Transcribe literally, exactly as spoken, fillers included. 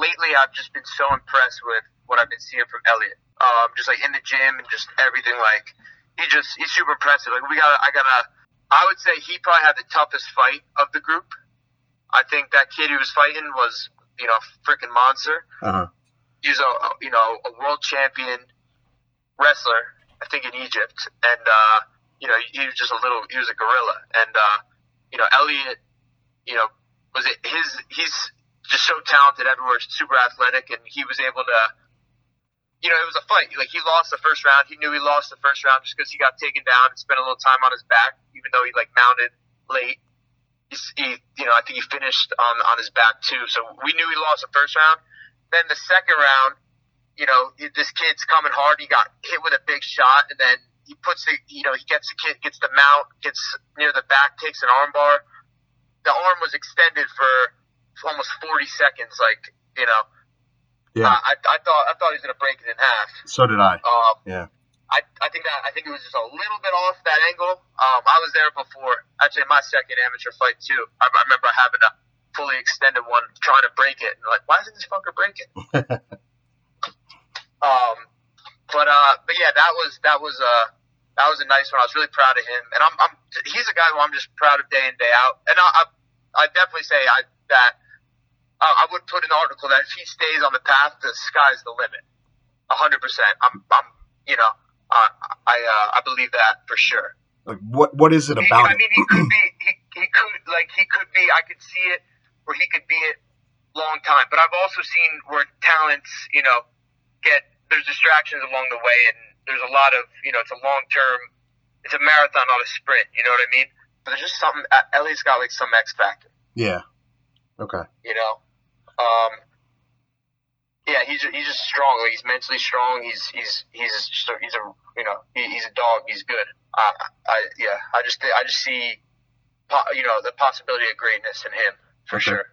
lately I've just been so impressed with what I've been seeing from Elliott. Um, just like in the gym and just everything. Like he just he's super impressive. Like we got I gotta I would say he probably had the toughest fight of the group. I think that kid he was fighting was you know freaking monster. Uh-huh. He's a you know a world champion wrestler, I think in Egypt, and uh, you know he was just a little he was a gorilla, and uh, you know Elliott, you know was it his he's just so talented everywhere, super athletic, and he was able to. You know, it was a fight. Like, he lost the first round. He knew he lost the first round just because he got taken down and spent a little time on his back, even though he, like, mounted late. He's, he, you know, I think he finished on on his back, too. So we knew he lost the first round. Then the second round, you know, this kid's coming hard. He got hit with a big shot, and then he puts the, you know, he gets the kid, gets the mount, gets near the back, takes an arm bar. The arm was extended for, for almost forty seconds, like, you know. Yeah, uh, I, I thought I thought he was gonna break it in half. So did I. Um, yeah. I, I think that I think it was just a little bit off that angle. Um, I was there before. Actually, my second amateur fight too. I, I remember having a fully extended one, trying to break it, and like, why isn't this fucker breaking? um, but uh, but yeah, that was that was uh that was a nice one. I was really proud of him, and I'm I'm he's a guy who I'm just proud of day in day out. And I I, I definitely say I that. Uh, I would put an article that if he stays on the path, the sky's the limit. A hundred percent. I'm, I'm, you know, uh, I, uh, I believe that for sure. Like, what, what is it he, about I it? mean, he could be, he, he could, like, he could be, I could see it where he could be it long time. But I've also seen where talents, you know, get, there's distractions along the way, and there's a lot of, you know, it's a long term, it's a marathon, not a sprint, you know what I mean? But there's just something, Elliott's got, like, some X factor. Yeah. Okay. You know? Um, yeah, he's he's just strong. Like, he's mentally strong. He's he's he's just a, he's a you know he, he's a dog. He's good. Uh, I yeah, I just I just see, you know, the possibility of greatness in him for okay. sure.